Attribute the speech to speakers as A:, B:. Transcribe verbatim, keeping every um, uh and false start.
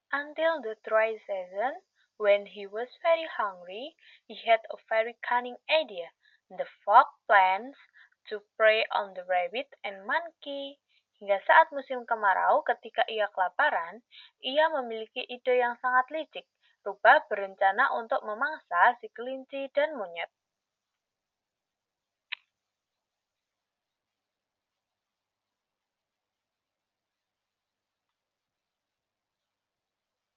A: Until the dry season, when he was very hungry, he had a very cunning idea. The fox plans to prey on the rabbit and monkey. Hingga saat musim kemarau, ketika ia kelaparan, ia memiliki ide yang sangat licik. Rubah berencana untuk memangsa si kelinci dan monyet.